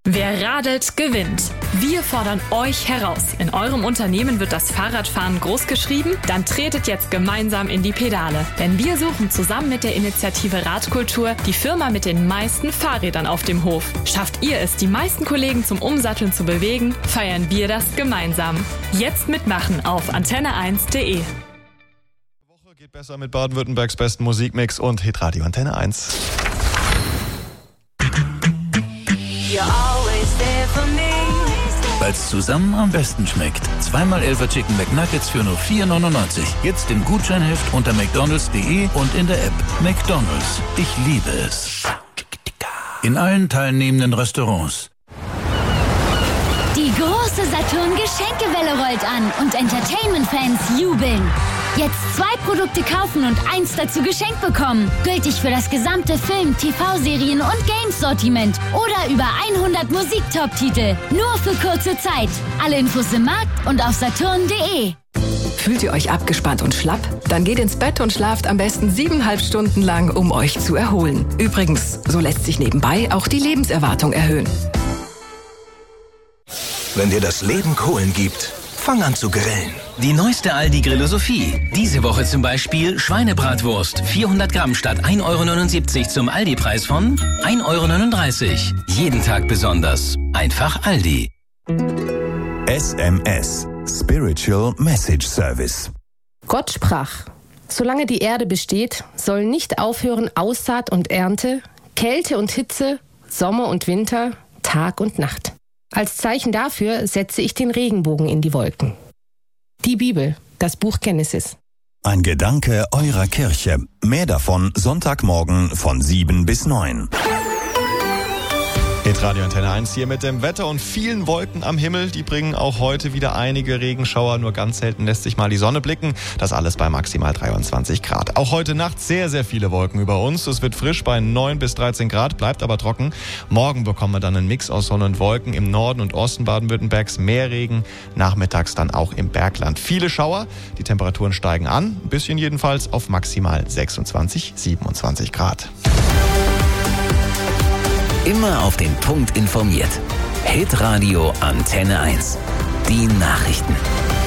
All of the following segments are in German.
Wer radelt, gewinnt. Wir fordern euch heraus. In eurem Unternehmen wird das Fahrradfahren groß geschrieben? Dann tretet jetzt gemeinsam in die Pedale. Denn wir suchen zusammen mit der Initiative Radkultur die Firma mit den meisten Fahrrädern auf dem Hof. Schafft ihr es, die meisten Kollegen zum Umsatteln zu bewegen, feiern wir das gemeinsam. Jetzt mitmachen auf antenne1.de. Woche geht besser mit Baden-Württembergs besten Musikmix und Hitradio Antenne 1. Weil es zusammen am besten schmeckt. 2x11er Chicken McNuggets für nur 4,99. Jetzt im Gutscheinheft unter mcdonalds.de und in der App. McDonalds. Ich liebe es. In allen teilnehmenden Restaurants. Die große Saturn-Geschenkewelle rollt an und Entertainment-Fans jubeln. Jetzt 2 Produkte kaufen und 1 dazu geschenkt bekommen. Gültig für das gesamte Film-, TV-Serien- und Games-Sortiment. Oder über 100 Musik-Top-Titel. Nur für kurze Zeit. Alle Infos im Markt und auf saturn.de. Fühlt ihr euch abgespannt und schlapp? Dann geht ins Bett und schlaft am besten 7,5 Stunden lang, um euch zu erholen. Übrigens, so lässt sich nebenbei auch die Lebenserwartung erhöhen. Wenn dir das Leben Kohlen gibt, fang an zu grillen. Die neueste Aldi-Grillosophie. Diese Woche zum Beispiel Schweinebratwurst. 400 Gramm statt 1,79 € zum Aldi-Preis von 1,39 €. Jeden Tag besonders. Einfach Aldi. SMS. Spiritual Message Service. Gott sprach: Solange die Erde besteht, soll nicht aufhören Aussaat und Ernte, Kälte und Hitze, Sommer und Winter, Tag und Nacht. Als Zeichen dafür setze ich den Regenbogen in die Wolken. Die Bibel, das Buch Genesis. Ein Gedanke eurer Kirche. Mehr davon Sonntagmorgen von 7 bis 9. Hitradio Antenne 1 hier mit dem Wetter und vielen Wolken am Himmel. Die bringen auch heute wieder einige Regenschauer. Nur ganz selten lässt sich mal die Sonne blicken. Das alles bei maximal 23 Grad. Auch heute Nacht sehr, sehr viele Wolken über uns. Es wird frisch bei 9 bis 13 Grad, bleibt aber trocken. Morgen bekommen wir dann einen Mix aus Sonne und Wolken. Im Norden und Osten Baden-Württembergs mehr Regen. Nachmittags dann auch im Bergland viele Schauer. Die Temperaturen steigen an, ein bisschen jedenfalls, auf maximal 26, 27 Grad. Immer auf den Punkt informiert. Hitradio Antenne 1. Die Nachrichten.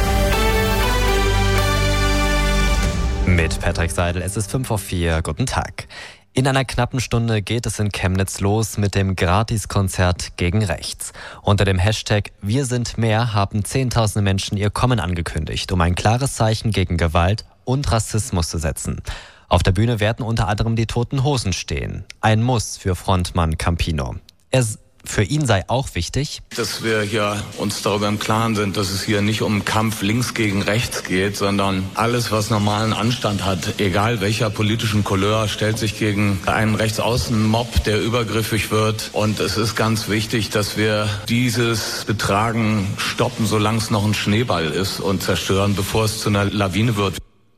Mit Patrick Seidel, es ist 5:04. Guten Tag. In einer knappen Stunde geht es in Chemnitz los mit dem Gratiskonzert gegen Rechts. Unter dem Hashtag Wir sind mehr haben Zehntausende Menschen ihr Kommen angekündigt, um ein klares Zeichen gegen Gewalt und Rassismus zu setzen. Auf der Bühne werden unter anderem die Toten Hosen stehen. Ein Muss für Frontmann Campino. Für ihn sei auch wichtig, dass wir hier uns darüber im Klaren sind, dass es hier nicht um Kampf links gegen rechts geht, sondern alles, was normalen Anstand hat, egal welcher politischen Couleur, stellt sich gegen einen Rechtsaußen-Mob, der übergriffig wird. Und es ist ganz wichtig, dass wir dieses Betragen stoppen, solange es noch ein Schneeball ist, und zerstören, bevor es zu einer Lawine wird.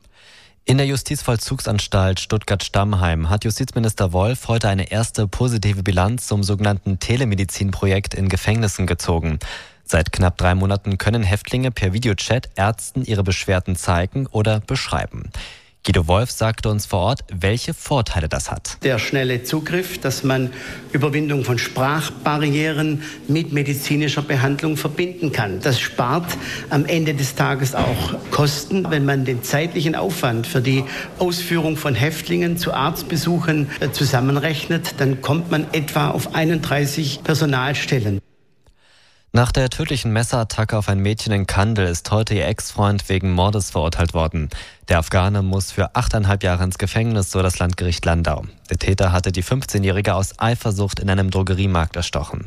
in der Justizvollzugsanstalt Stuttgart-Stammheim hat Justizminister Wolf heute eine erste positive Bilanz zum sogenannten Telemedizin-Projekt in Gefängnissen gezogen. Seit knapp 3 Monaten können Häftlinge per Videochat Ärzten ihre Beschwerden zeigen oder beschreiben. Guido Wolf sagte uns vor Ort, welche Vorteile das hat. Der schnelle Zugriff, dass man Überwindung von Sprachbarrieren mit medizinischer Behandlung verbinden kann. Das spart am Ende des Tages auch Kosten. Wenn man den zeitlichen Aufwand für die Ausführung von Häftlingen zu Arztbesuchen zusammenrechnet, dann kommt man etwa auf 31 Personalstellen. Nach der tödlichen Messerattacke auf ein Mädchen in Kandel ist heute ihr Ex-Freund wegen Mordes verurteilt worden. Der Afghane muss für 8,5 Jahre ins Gefängnis, so das Landgericht Landau. Der Täter hatte die 15-Jährige aus Eifersucht in einem Drogeriemarkt erstochen.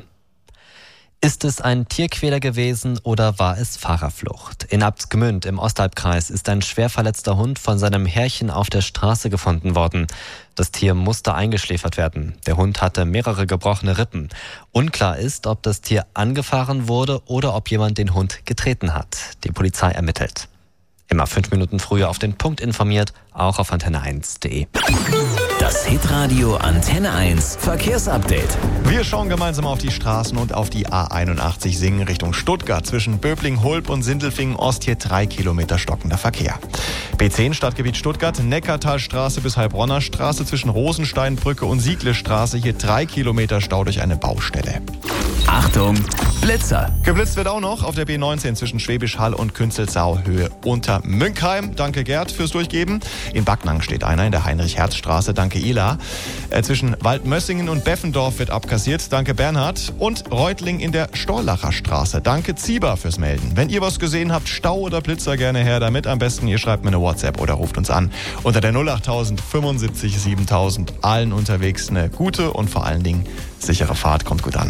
Ist es ein Tierquäler gewesen oder war es Fahrerflucht? In Abtsgemünd im Ostalbkreis ist ein schwer verletzter Hund von seinem Herrchen auf der Straße gefunden worden. Das Tier musste eingeschläfert werden. Der Hund hatte mehrere gebrochene Rippen. Unklar ist, ob das Tier angefahren wurde oder ob jemand den Hund getreten hat. Die Polizei ermittelt. Immer 5 Minuten früher auf den Punkt informiert, auch auf antenne1.de. Das Hitradio Antenne 1 Verkehrsupdate. Wir schauen gemeinsam auf die Straßen und auf die A81 Singen Richtung Stuttgart. Zwischen Böbling, Hulb und Sindelfingen Ost hier 3 Kilometer stockender Verkehr. B10 Stadtgebiet Stuttgart, Neckartalstraße bis Heilbronner Straße zwischen Rosensteinbrücke und Siegle-Straße hier 3 Kilometer Stau durch eine Baustelle. Achtung, Blitzer. Geblitzt wird auch noch auf der B19 zwischen Schwäbisch Hall und Künzelsau, Höhe unter Münkheim. Danke Gerd fürs Durchgeben. In Backnang steht einer in der Heinrich-Herz-Straße. Danke Ela. Zwischen Waldmössingen und Beffendorf wird abkassiert. Danke Bernhard. Und Reutling in der Storlacher Straße. Danke Zieber fürs Melden. Wenn ihr was gesehen habt, Stau oder Blitzer, gerne her damit. Am besten ihr schreibt mir eine WhatsApp oder ruft uns an. Unter der 08000 75 7000. Allen unterwegs eine gute und vor allen Dingen sichere Fahrt. Kommt gut an.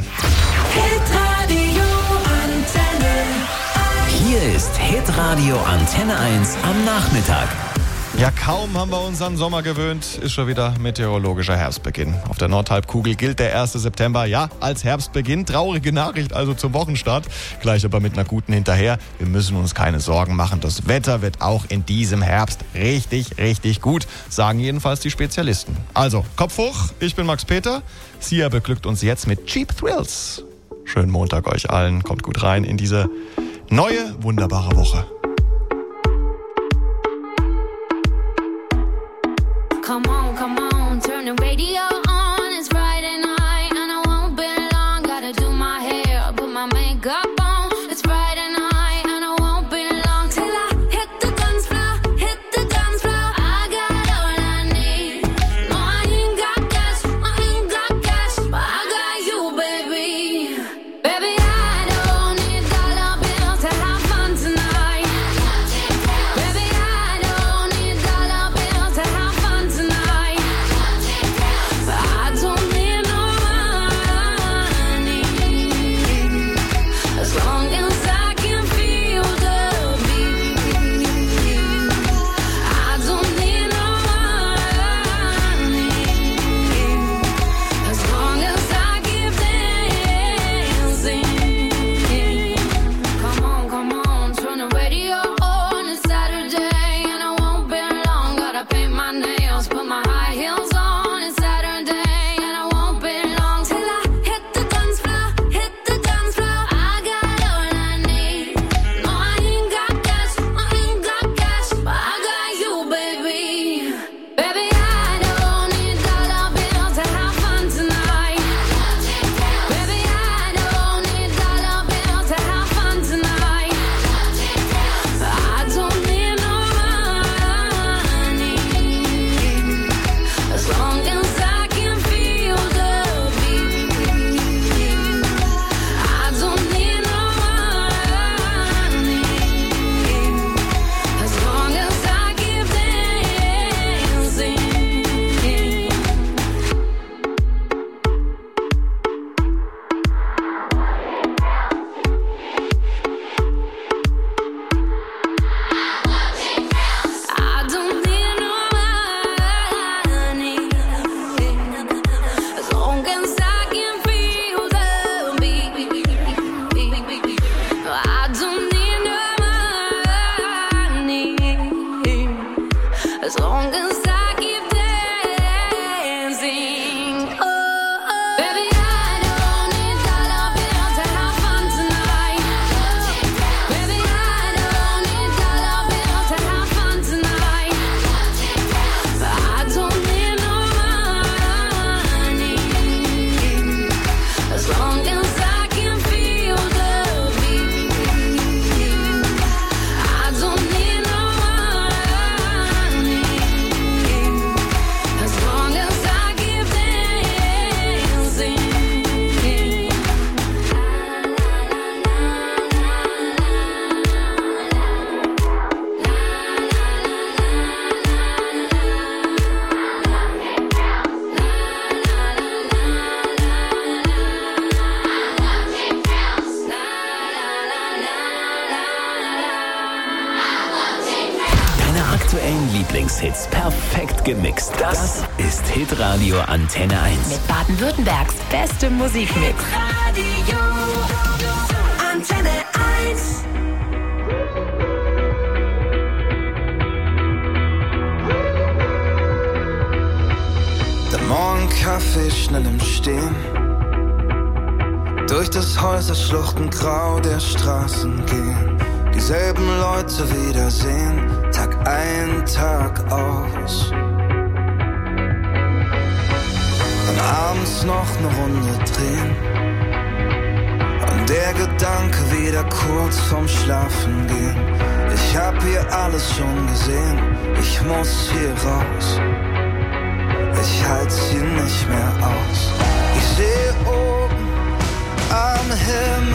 Hier ist Hitradio Antenne 1 am Nachmittag. Ja, kaum haben wir uns an Sommer gewöhnt, ist schon wieder meteorologischer Herbstbeginn. Auf der Nordhalbkugel gilt der 1. September, ja, als Herbstbeginn. Traurige Nachricht also zum Wochenstart. Gleich aber mit einer guten hinterher. Wir müssen uns keine Sorgen machen. Das Wetter wird auch in diesem Herbst richtig, richtig gut, sagen jedenfalls die Spezialisten. Also, Kopf hoch, ich bin Max Peter. Sia beglückt uns jetzt mit Cheap Thrills. Schönen Montag euch allen. Kommt gut rein in diese neue, wunderbare Woche. Come on, turn the radio on. It's Friday night and I won't be long. Gotta do my hair, put my makeup on. It's Friday night and I won't be long till I hit the dance floor, hit the dance floor. I got all I need. No, I ain't got cash, but I got you, baby. Baby, I don't need dollar bills to have fun tonight. Baby, I don't need dollar bills to have fun tonight. I don't need no money as long as I can feel the beat. I don't need no money as long as I keep dancing. Come on, turn the radio on. It's Saturday and I won't be long. Gotta paint my nails, put my high heels on. It's Saturday and I won't be long till I hit the dance floor, hit the dance floor. I got all I need. No, I ain't got cash, but I got you, baby. Baby, I don't need dollar bills to have fun tonight. Baby, I don't need dollar bills to have fun tonight. I don't need no money as long as I can feel the beat. I don't need no money as long as I keep dancing. I don't need no money as long as I can feel the beat. I don't need no money as long as I keep dancing. Baby, I don't need dollar bills to have fun tonight. Baby, I don't need dollar bills to have fun tonight. I don't need no money as long as I can feel the beat. I don't need no money as long as I keep dancing. Deine aktuellen Lieblingshits perfekt gemixt. Das ist Hitradio Antenne 1. Mit Baden-Württembergs bestem Musikmix. Radio Antenne 1. Der Morgenkaffee schnell im Stehen. Durch das Häuserschluchtengrau der Straßen gehen. Dieselben Leute wiedersehen. Tag ein, Tag aus. Dann abends noch eine Runde drehen. Gedanke wieder kurz vorm Schlafen gehen. Ich hab hier alles schon gesehen, ich muss hier raus. Ich halt's hier nicht mehr